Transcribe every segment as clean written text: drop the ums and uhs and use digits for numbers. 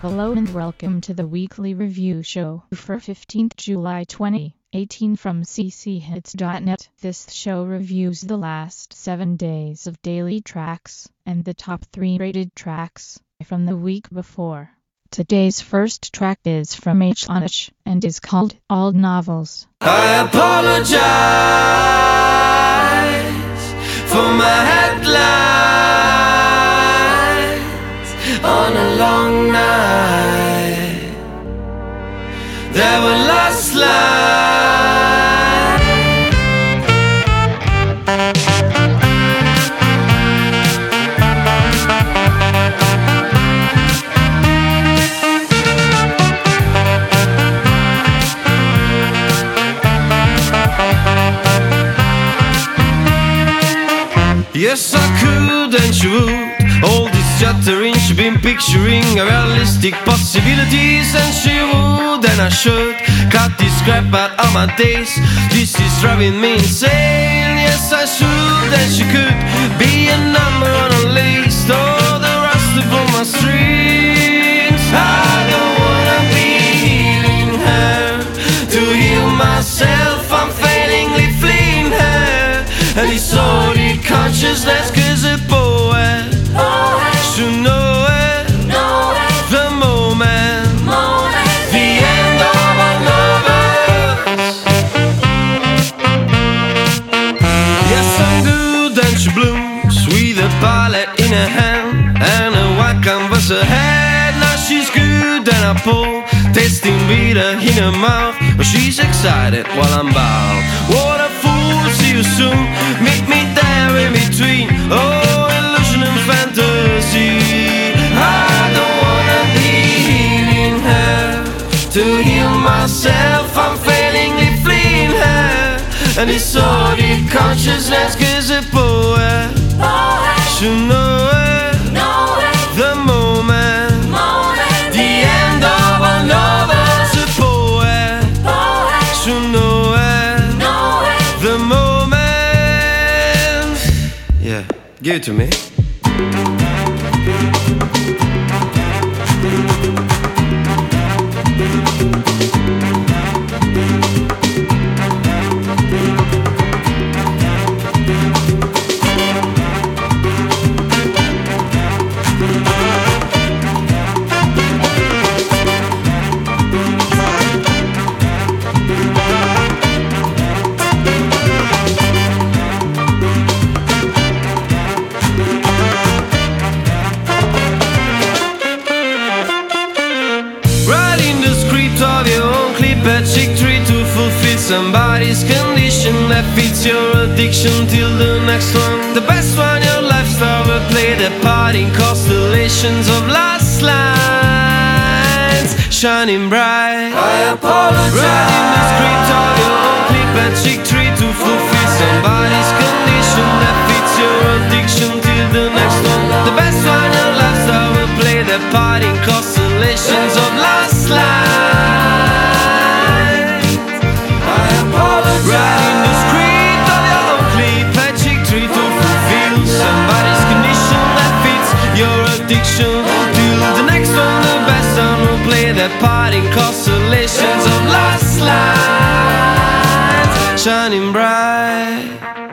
Hello and welcome to the weekly review show for 15th July 2018 from cchits.net. This show reviews the last 7 days of daily tracks and the top 3 rated tracks from the week before. Today's first track is from H and is called Old Novels. I apologize for my headlines on a long night. There were last lights. Yes, I could and she would. All this chattering, she been picturing realistic possibilities. And she would and I should cut this crap out of my days. This is driving me insane. Yes, I should and she could be a number on a list. Oh, the rust upon my strings. I don't wanna be healing her. To heal myself, I'm failingly fleeing her. And it's sorry consciousness, cause a poet should know it, the moment, the end of our lovers. Yes, I'm good and she blooms with a palette in her hand and a white canvas ahead. Now she's good and I pull, tasting bitter in her mouth. But she's excited while I'm bowed. What a fool, see you soon. Meet me there in between. Oh, illusion and fantasy. I don't wanna be healing her. To heal myself, I'm failingly fleeing her. And it's all the consciousness, cause a poet should know it, the moment, the end of our lovers. A poet should know it, the moment. Yeah, give it to me. Chick tree to fulfill somebody's condition that fits your addiction till the next one. The best one, your lifestyle will play their part in constellations of last lines, shining bright. I apologize. Writing the script of your own clip and chick tree to fulfill somebody's condition that fits your addiction till the next one. The best one, your lifestyle will play their part in constellations of last lines. Writing the script of your own clip, a chick tree to fulfill somebody's condition that fits your addiction. Till the next one, the best one will play their part in constellations of last lights, shining bright.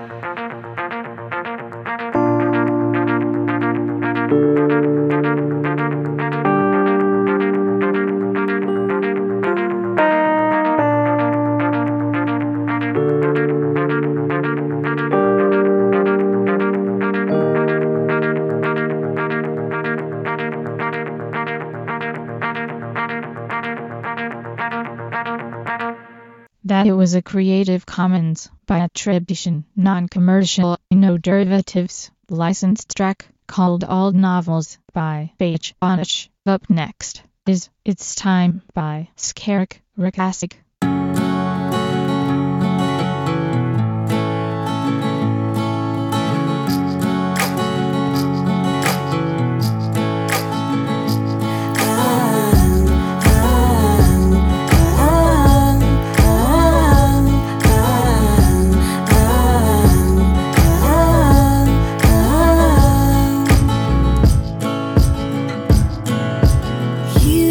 That it was a Creative Commons by attribution, non-commercial, no derivatives, licensed track called Old Novels by H. Up next is It's Time by Skarek Rakasik. You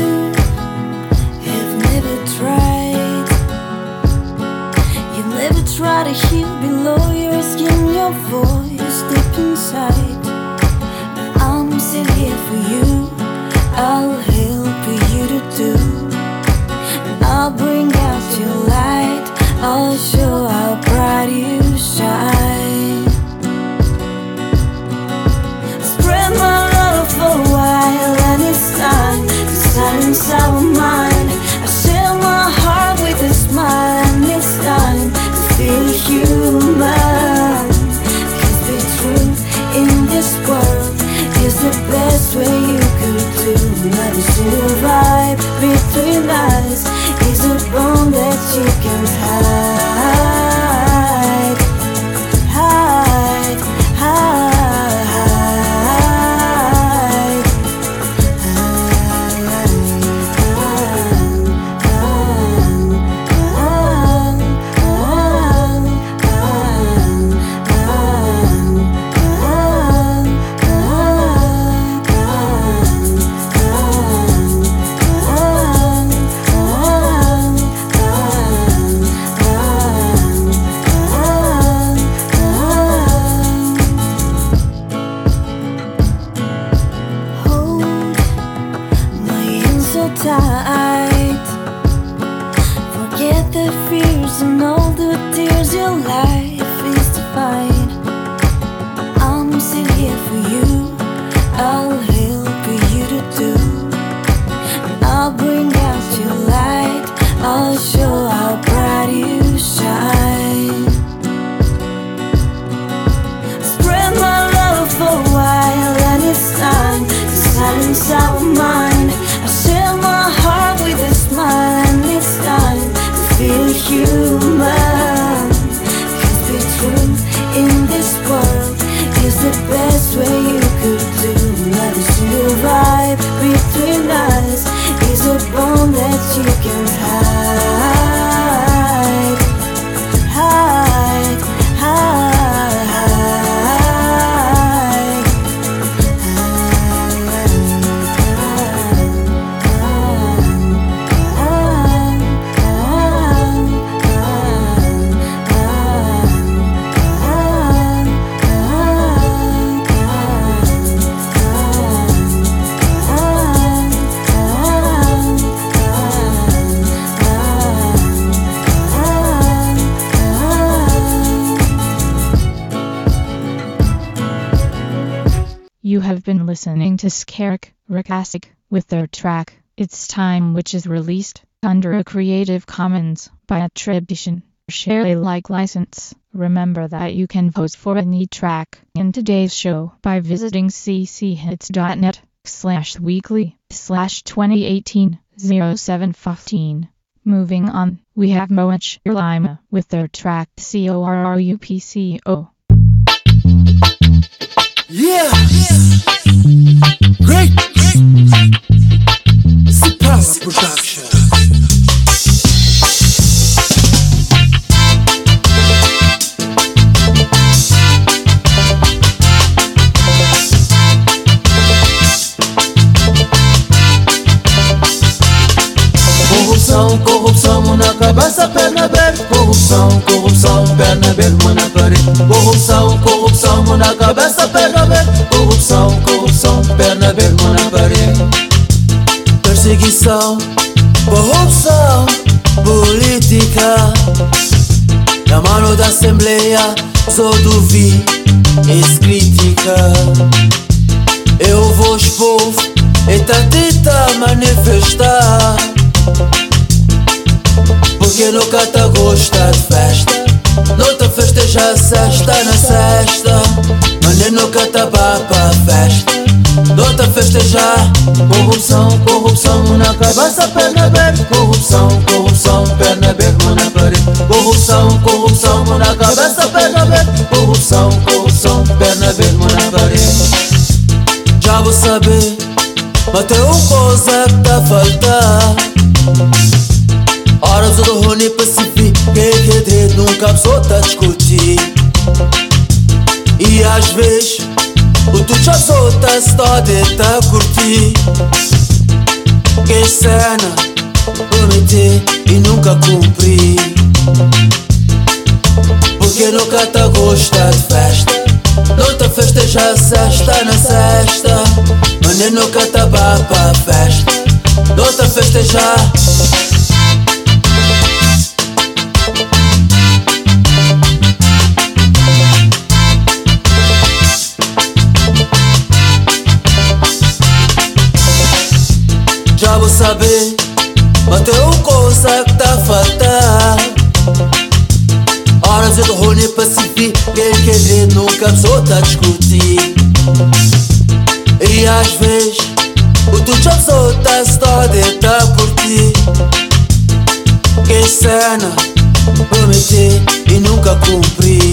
You have been listening to Skarek Rakasik with their track It's Time, which is released under a Creative Commons by attribution, share Alike license. Remember that you can vote for any track in today's show by visiting cchits.net/weekly/2018-0715. Moving on, we have Moach Lima with their track CORRUPCO. Yeah! Great! Power Production. Corrupção, mão na cabeça, perna aberta. Corrupção, perna aberta, mão na parede. Corrupção, mão na cabeça, perna aberta. Corrupção, perna aberta, mão na parede. Perseguição, corrupção, política. Na mano da Assembleia, só duvido, crítica. Eu vou expor, tenta manifestar. Porque nunca tá gosta de festa. Não tá festeja a sexta na sexta. Mas nem nunca tá pra festa. Não tá festejar. Corrupção, mão na cabeça, perna aberta. Corrupção, perna aberta, mão na parede. Corrupção, mão na cabeça, perna aberta. Corrupção, perna aberta, mão na parede. Já vou saber, mas tem uma coisa que tá a faltar. Horas do Rony Pacific, que direito nunca só tá a discutir. E às vezes o tu já só tá só de tá curtir. Que cena prometi e nunca cumpri. Porque nunca tá gosta de festa. Não tá festeja a sexta na sexta. Mas nem nunca tá pra festa. Não tá festejar. Já vou saber, mas tem uma coisa que tá a faltar. Horas do Rony Pacific, que direito nunca só tá a discutir. E às vezes o tu já só tá só de tá a curtir. Que cena prometi e nunca cumpri.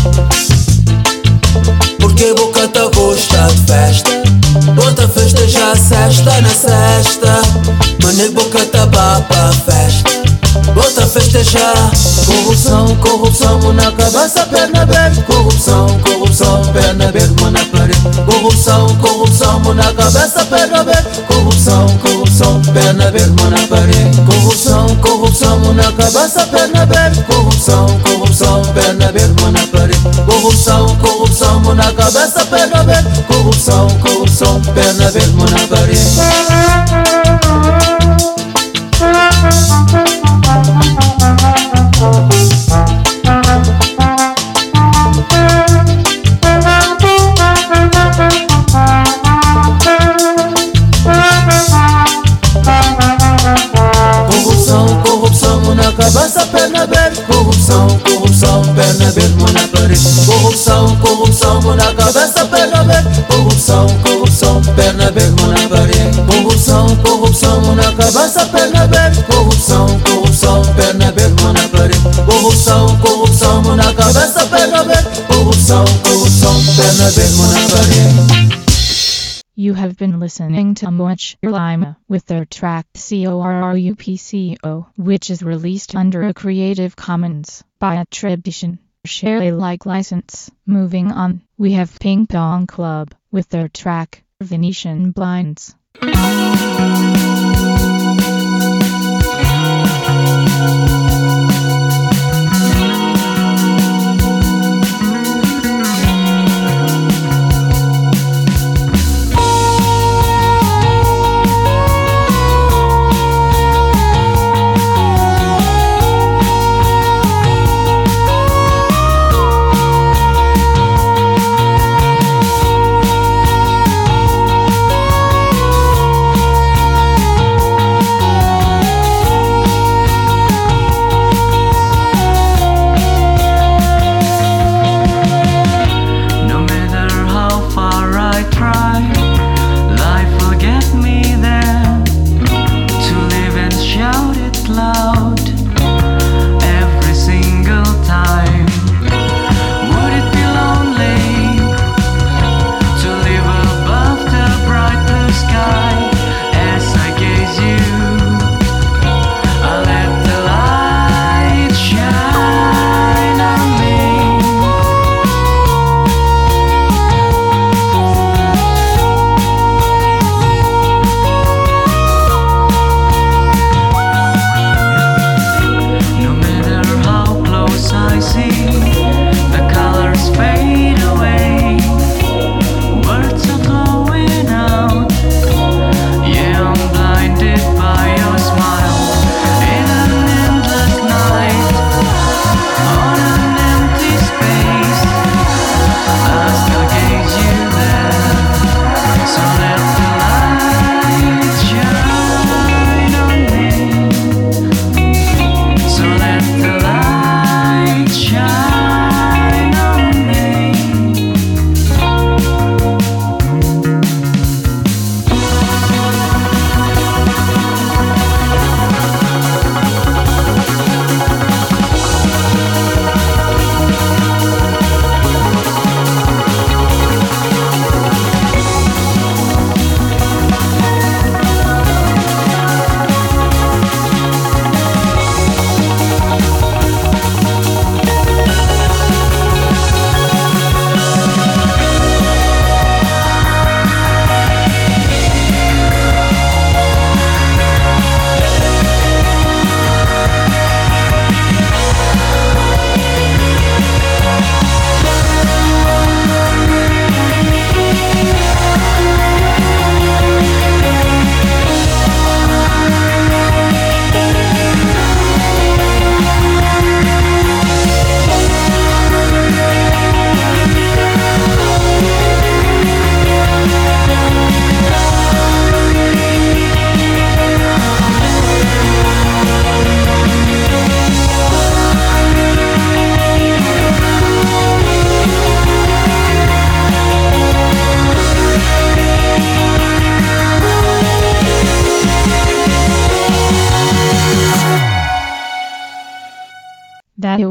Porque boca tá gosta de festa. Outra festeja a sexta na sexta. Mas nem boca tá pra festa. Outra festejar. Corrupção, mão na cabeça, perna aberta. Corrupção, perna aberta, mão na parede. Corrupção, mão na cabeça, perna aberta. Corrupção, perna aberta, mão na parede. Corrupção, mão na cabeça, perna aberta. Corrupção, perna aberta, mão na parede. Corrupção, mão na cabeça, perna aberta. Corrupção, perna aberta, mão na parede. Corrupção, mão na cabeça, perna aberta. Corrupção, perna aberta, mão na parede. Corrupção, mão na cabeça, perna aberta. Corrupção, perna aberta, mão na parede. Corrupção, mão na cabeça, perna aberta. Corrupção, perna aberta, mão na parede. Corrupção, mão na cabeça, perna aberta. Corrupção, perna aberta, mão na parede. You have been listening to Moach Lima with their track CORRUPCO, which is released under a Creative Commons by attribution, share Alike license. Moving on, we have Ping Pong Club with their track Venetian Blinds.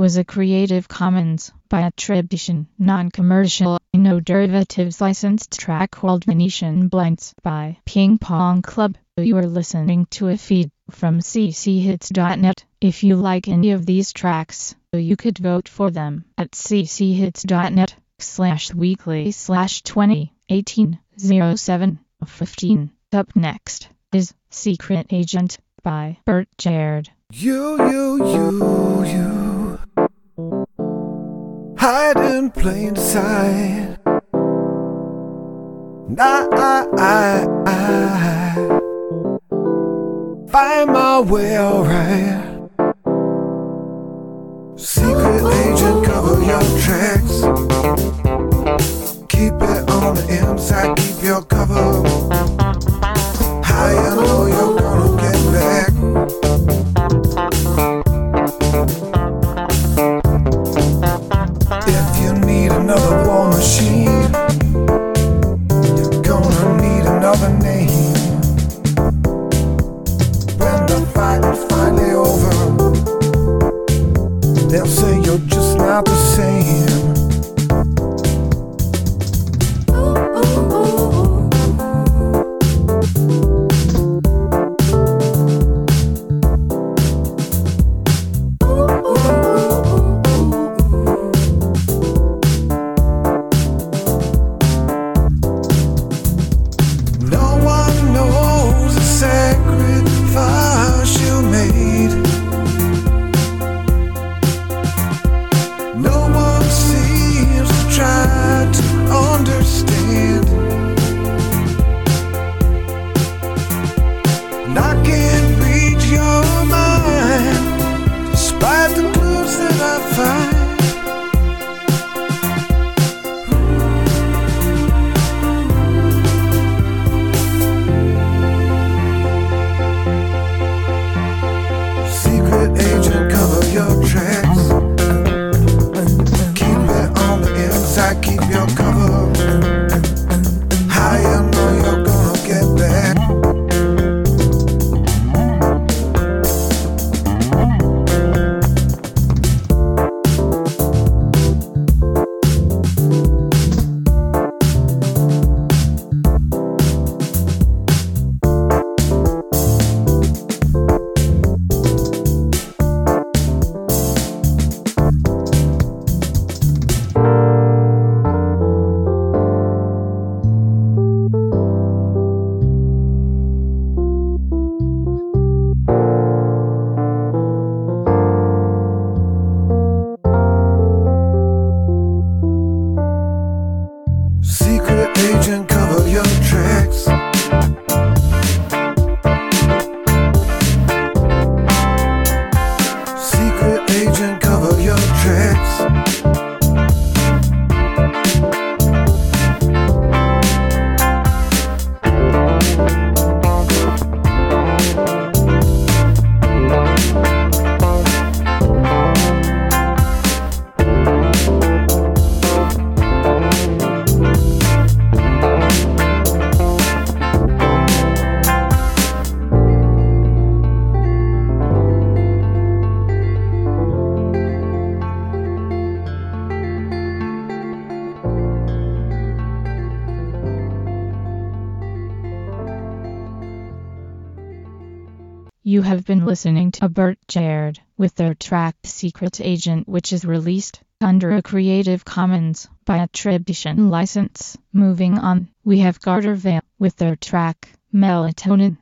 was a Creative Commons by attribution, non-commercial, no derivatives licensed track called Venetian Blinds by Ping Pong Club. You are listening to a feed from cchits.net. If you like any of these tracks, you could vote for them at cchits.net/weekly/2018-07-15. Up next is Secret Agent by Bert Jared. You hide in plain sight. I find my way alright. Secret agent, cover your tracks. Keep it on the inside, keep your cover high. I know you're gonna get back. If you need another war machine, you're gonna need another name. When the fight is finally over, they'll say you're just not the same. You have been listening to Bert Jared with their track Secret Agent, which is released under a Creative Commons by attribution license. Moving on, we have Garter Vale with their track Melatonin.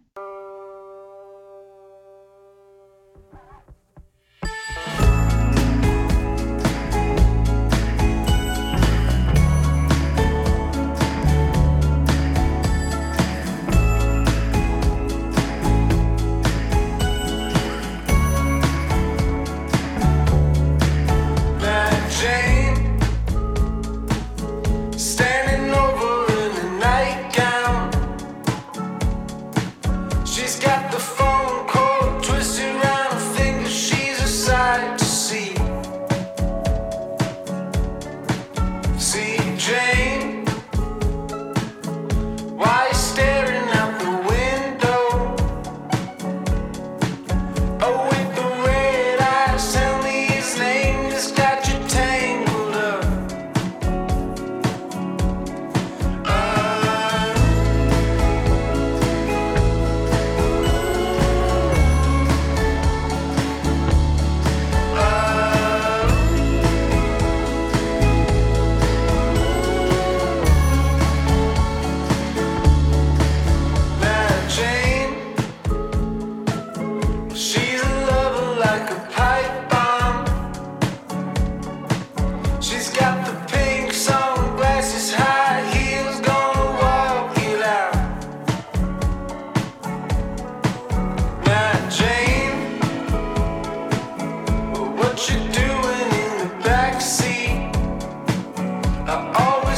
Oh, with the red eyes, tell me his name.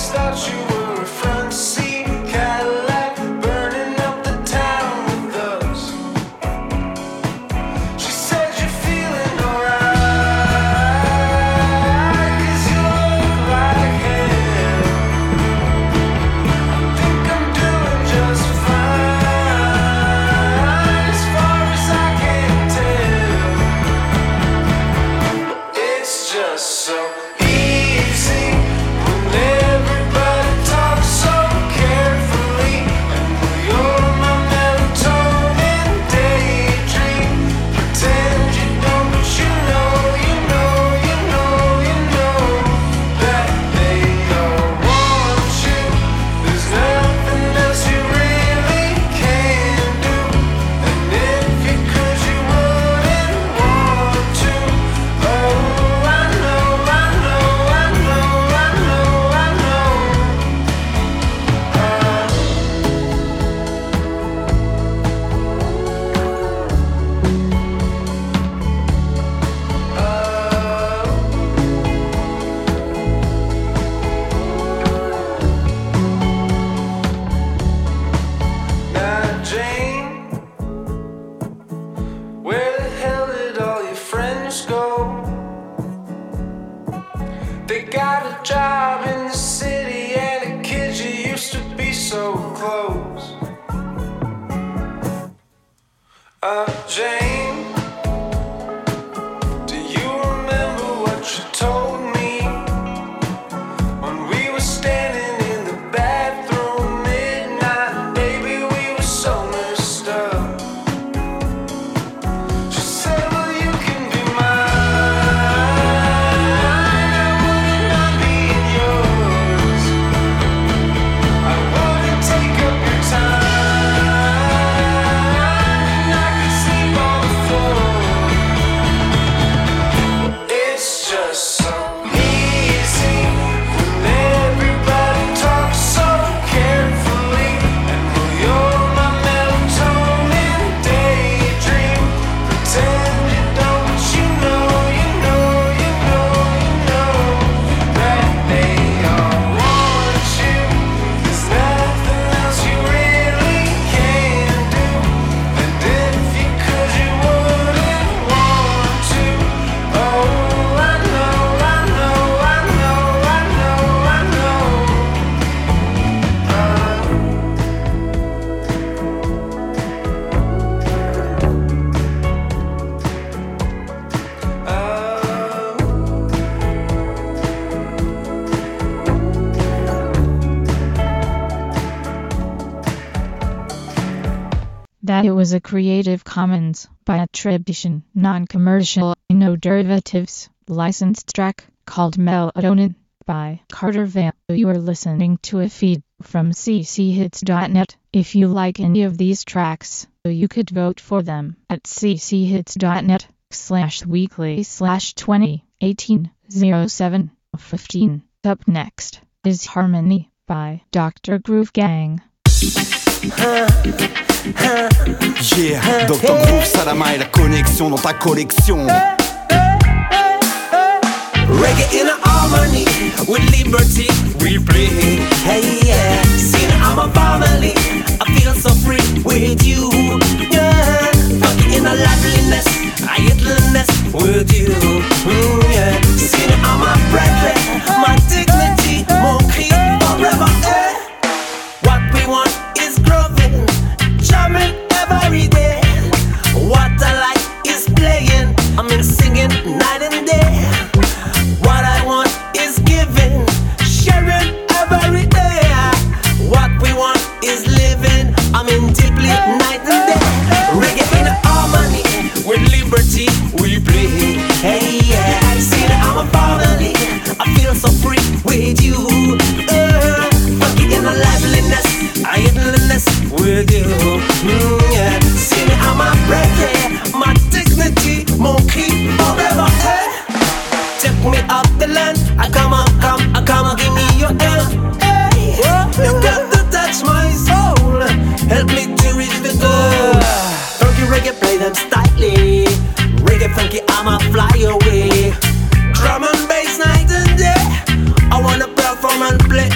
Jane, do you remember what you told me when we were standing in the bathroom midnight? Baby, we were so messed up. She said, well, you can be mine, I wouldn't mind being yours. I wouldn't take up your time. That it was a Creative Commons by attribution, non-commercial, no derivatives, licensed track called Melatonin by Carter Vale. You are listening to a feed from cchits.net. If you like any of these tracks, you could vote for them at cchits.net/weekly/2018-07-15. Up next is Harmony by Dr. Groove Gang. Yeah, Dr. Groove, Salama et la connexion dans ta collection. Reggae in harmony with liberty we play. Hey yeah, sing I'm a family. I feel so free with you. Yeah, talking in a liveliness, a idleness with you. Yeah, sing I'm a brethren, my dignity, mon cri forever. Eh? What we want is growing, jamming every day. What I like is playing. I mean singing night and day. What I want is giving, sharing every day. What we want is living. I mean deeply night and day. Reggae in harmony with liberty we play. Hey yeah, see that I'm a family. I feel so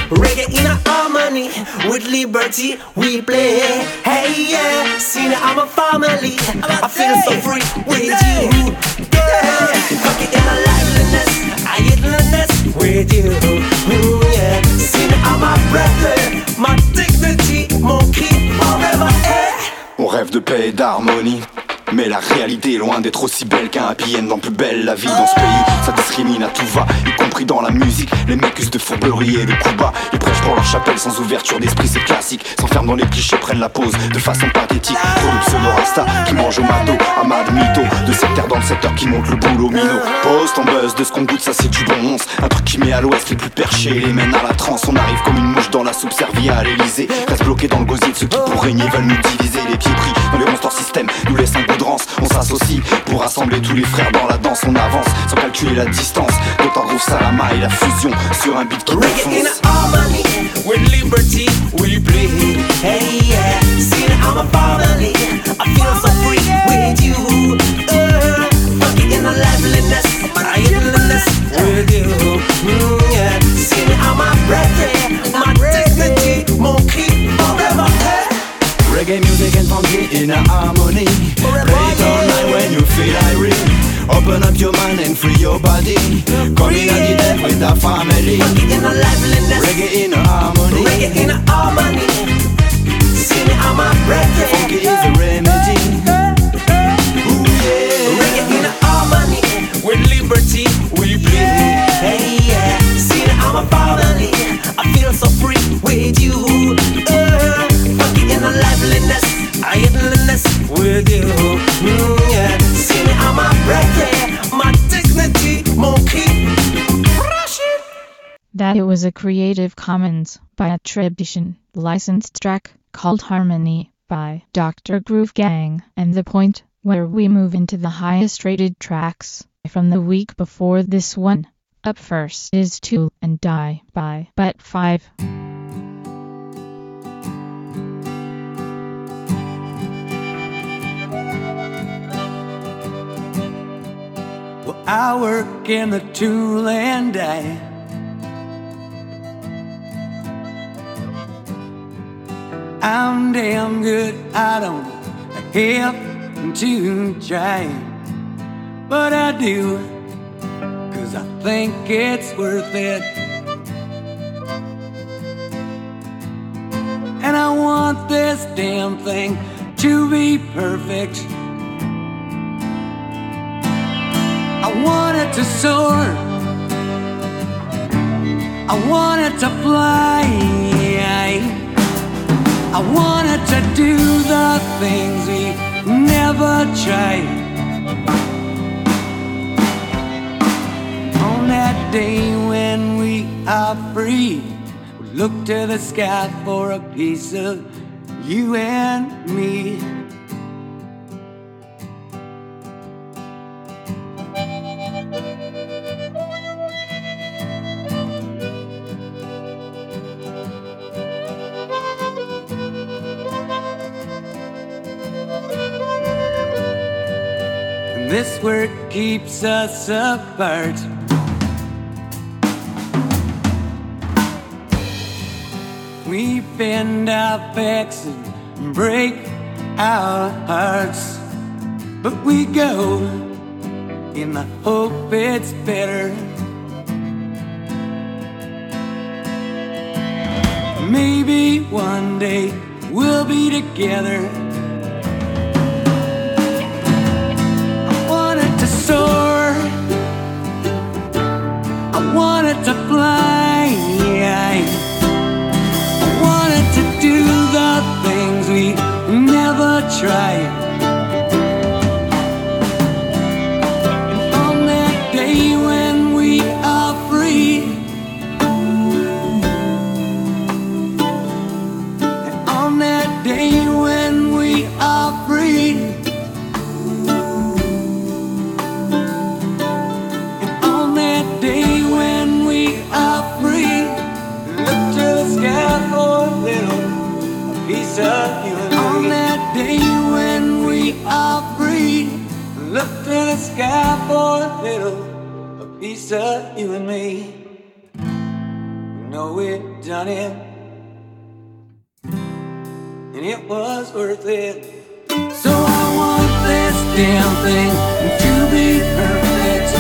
Reggae in a harmony, with liberty we play. Hey yeah, see now I'm a family, I feel so free with you. Yeah, fuck it in a liveliness, I idleness with you. Yeah, see now I'm a brother, my dignity, mon key forever. On rêve de paix et d'harmonie, mais la réalité est loin d'être aussi belle qu'un happy end. Dans plus belle la vie dans ce pays, ça discrimine à tout va, y compris dans la musique. Les mecs usent de fourberie et de coups bas. Ils prêchent pour leur chapelle sans ouverture d'esprit, c'est classique. S'enferment dans les clichés, prennent la pause de façon pathétique. Pour le pseudo-rasta qui mange au mato, Ahmad Mito. De secteur dans le secteur qui monte le boulot mino. Post en buzz de ce qu'on goûte, ça c'est du bon once. Un truc qui met à l'ouest les plus perchés, les mène à la transe. On arrive comme une mouche dans la soupe servie à l'Elysée. Reste bloqué dans le gosier de ceux qui pour régner veulent nous utiliser. Les pieds pris dans les monsters système nous laissent un goût de rance. On s'associe pour rassembler tous les frères dans la danse. On avance sans calculer la distance. D'autant gros Salama et la fusion sur un beat qui Reggae in a harmony, with liberty we play. Hey yeah, see I'm a family, I feel so free with you. Fuck it in a liveliness, I idleness with you. Yeah, see I'm a brother, my dignity, mon key forever. Reggae music and funky in a harmony. Play it all night when you feel irate. Open up your mind and free your body. Come in at the dead with a family. Reggae in a liveliness, Reggae in a harmony. reggae in a harmony. See I'm a brother, Funky is the remedy. Ooh, yeah. reggae in a harmony, with liberty we play. Hey yeah, see I'm a family, I feel so free with you. Fuck it in a liveliness, I idleness with you. Yeah, see I'm a brother, my dignity, mon key. That it was a Creative Commons by attribution, licensed track called Harmony by Dr. Groove Gang, and the point where we move into the highest rated tracks from the week before this one. Up first is Tool and Die by But 5. Well, I work in the Tool and Die. I'm damn good, I don't have to try, but I do, 'cause I think it's worth it. And I want this damn thing to be perfect. I want it to soar, I want it to fly, I wanted to do the things we never tried. On that day when we are free, we look to the sky for a piece of you and me. This work keeps us apart. We bend our backs and break our hearts, but we go in the hope it's better. Maybe one day we'll be together. Soar, I wanted to fly, I wanted to do the things we never tried. And on that day when we are free, and on that day when we are free, on that day when we are free, look to the sky for a little, a piece of you and me. know we'd done it, and it was worth it. So I want this damn thing to be perfect.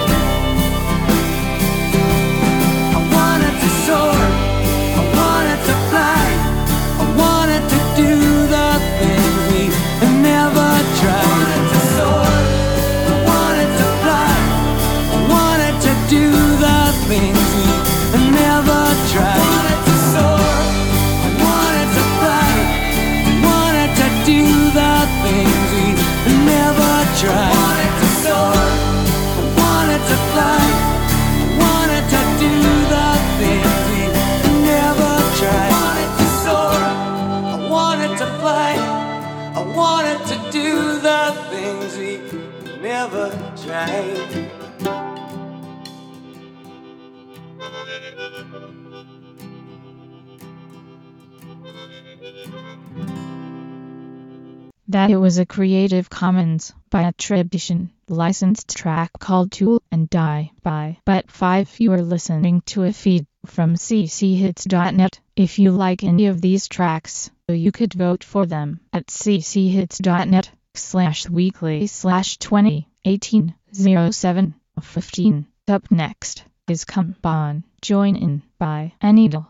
I want it to soar, I want it to fly, I want it to do the things we never tried. I want it to soar, I want it to fly, I want it to do the things we never tried. I want it to soar, I want it to fly, I want it to do the things we never tried. I want it to soar, I want it to fly, I want it to do the things we never tried. I want it to soar, I want it to fly, I want it to do the things we never tried. That it was a Creative Commons by attribution, licensed track called Tool and Die by But5. You are listening to a feed from cchits.net. If you like any of these tracks, you could vote for them at cchits.net/weekly/2018-07-15. Up next is Come On, Join In by Anidal.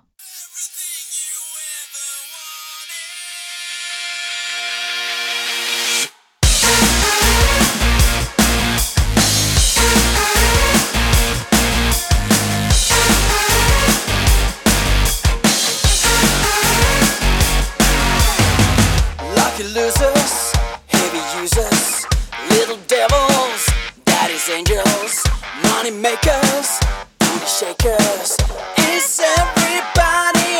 Losers, heavy users, little devils, daddy's angels, money makers, booty shakers. Is everybody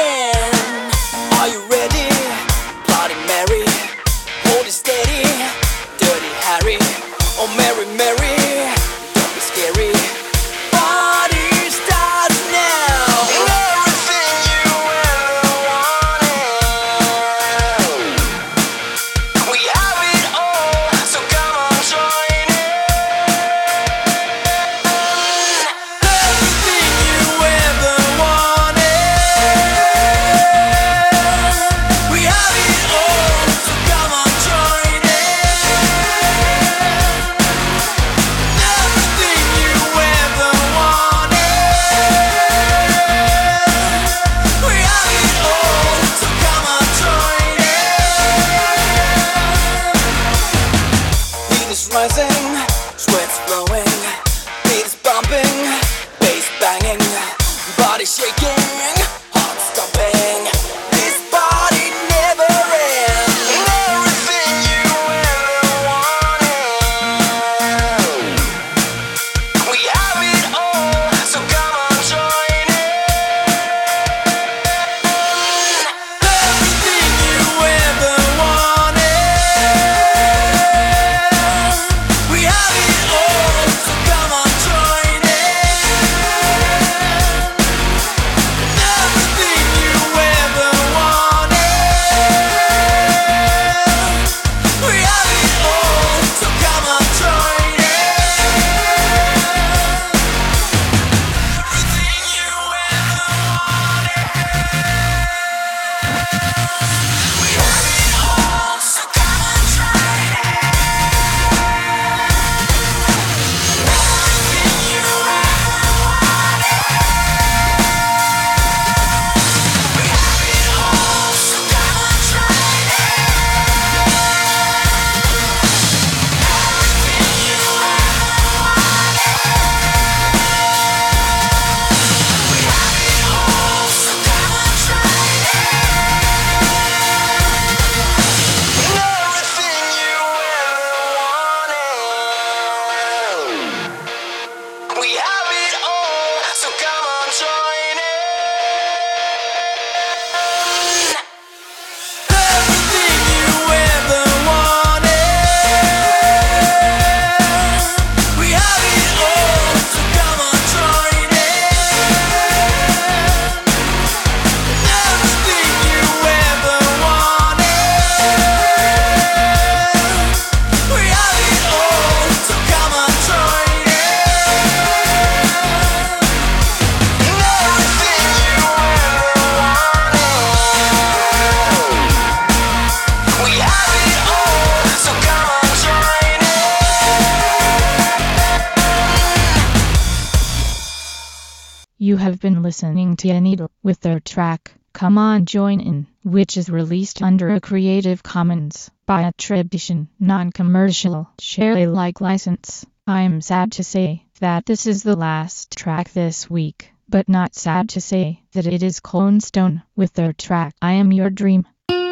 have been listening to Anita with their track Come On Join In, which is released under a Creative Commons by attribution, non-commercial, share Alike license. I'm sad to say that this is the last track this week, but not sad to say that it is Cold Stone with their track I Am Your Dream.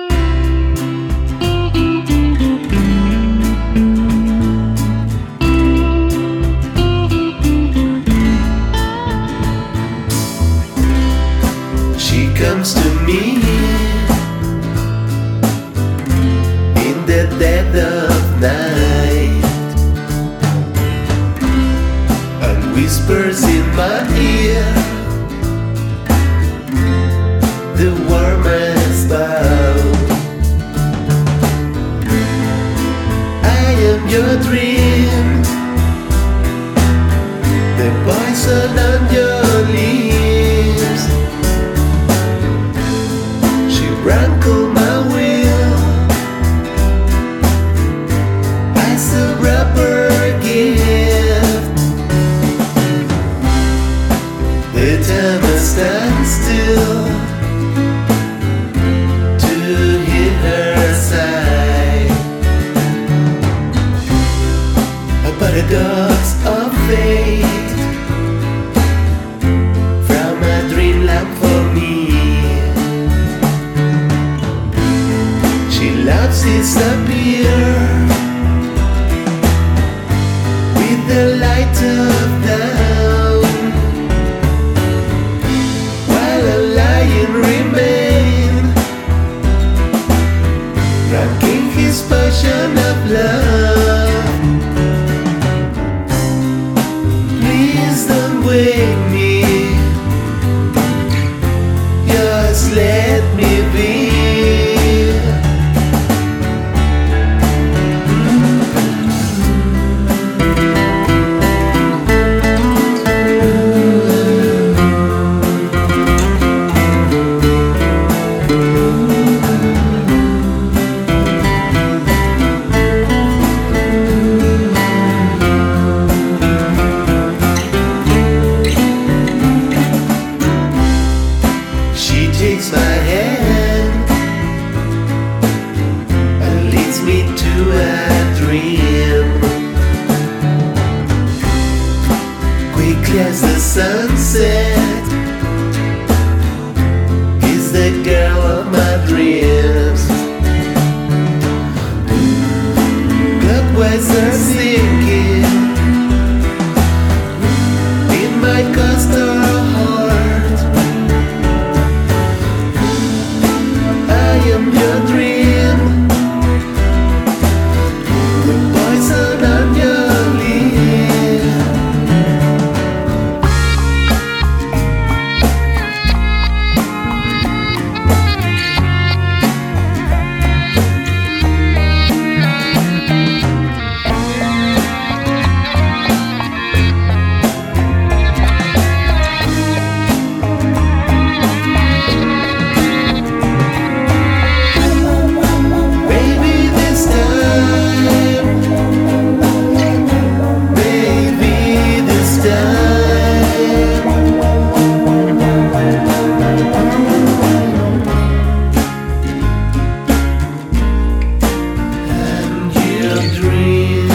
She comes to me in the dead of night and whispers in my ear the warmest bow. I am your dream, the poison on your lips. She rankled my will as a rubber gift. The time I stand still to hear her sigh. A paradox of fate from a dreamland for me. She loves disappear with the light of dawn, while a lion remain, drinking his potion of love. Please don't wake me, just let me be. She takes my hand and leads me to a dream. Quickly as the sunset is the girl of my dreams. Clockwise are sinking in my coastal heart. I am your dream, the poison on your lips. Baby, this time, baby, this time, and your dream.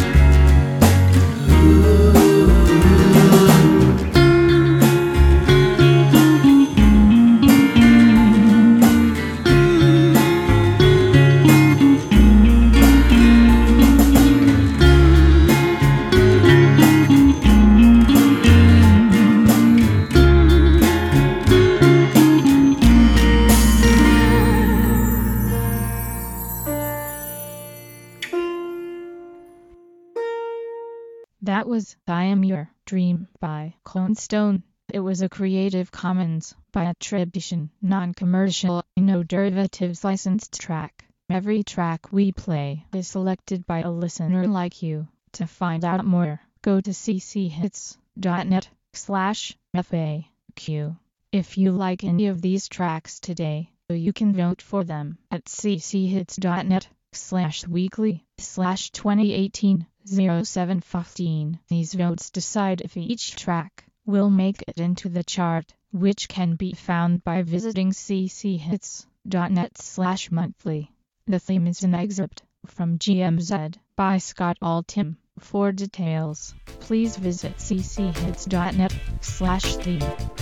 That was I Am Your Dream by Cold Stone. It was a Creative Commons by attribution, non-commercial, no derivatives licensed track. Every track we play is selected by a listener like you. To find out more, go to cchits.net/FAQ. If you like any of these tracks today, you can vote for them at cchits.net/weekly/2018-0715. These votes decide if each track will make it into the chart, which can be found by visiting cchits.net/monthly. The theme is an excerpt from GMZ by Scott Altham. For details, please visit cchits.net/theme.